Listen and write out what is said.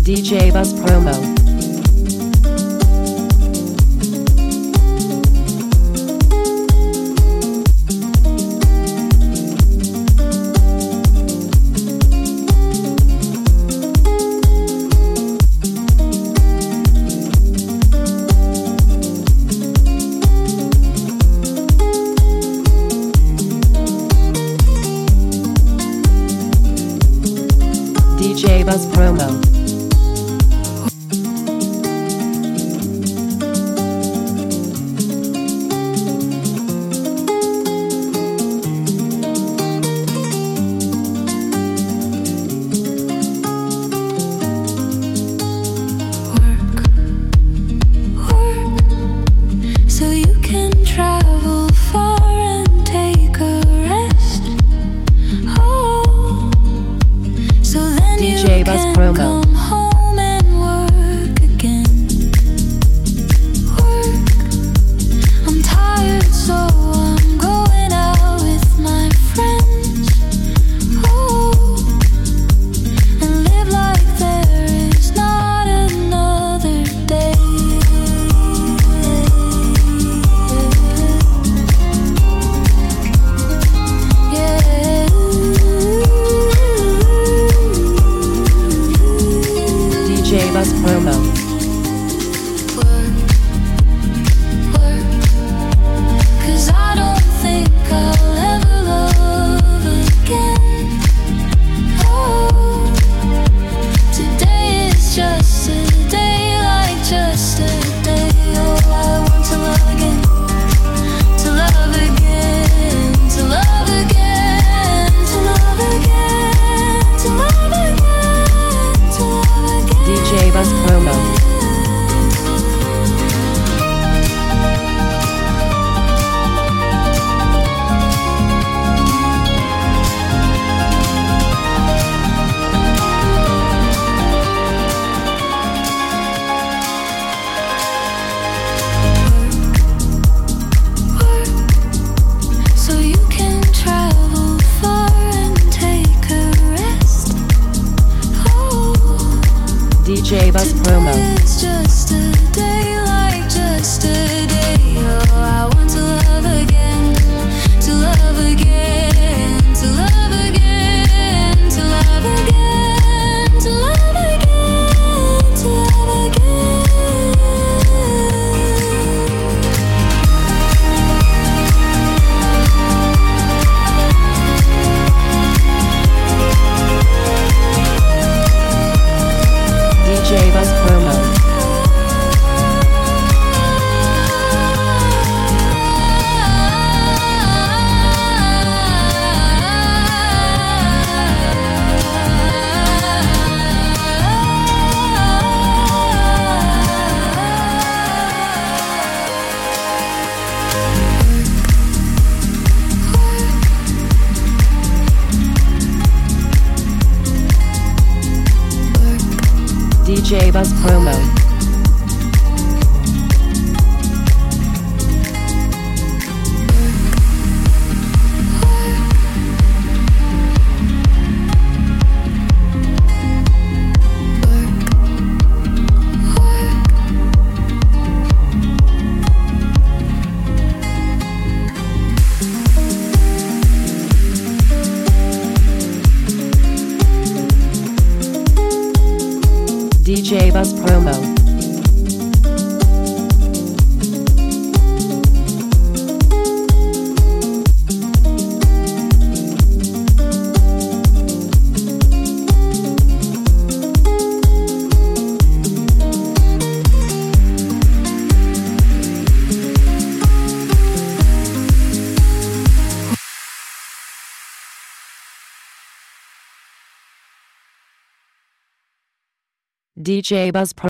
DJ Buzz Promo. DJ Buzz Promo. DJ Buzz Promo. Come home and work again. Work. I'm tired, so I'm going out with my friends. Oh, and live like there is not another day. Yeah. DJ Buzz Promo. DJ Buzz Promo. DJ Buzz Promo. It's just a day like just a day. Oh, I want to love again, to love again, to love again, to love again, to love again, to love again. DJ Buzz Promo. DJ Buzz Promo. DJ Buzz Promo. DJ Buzz Promo.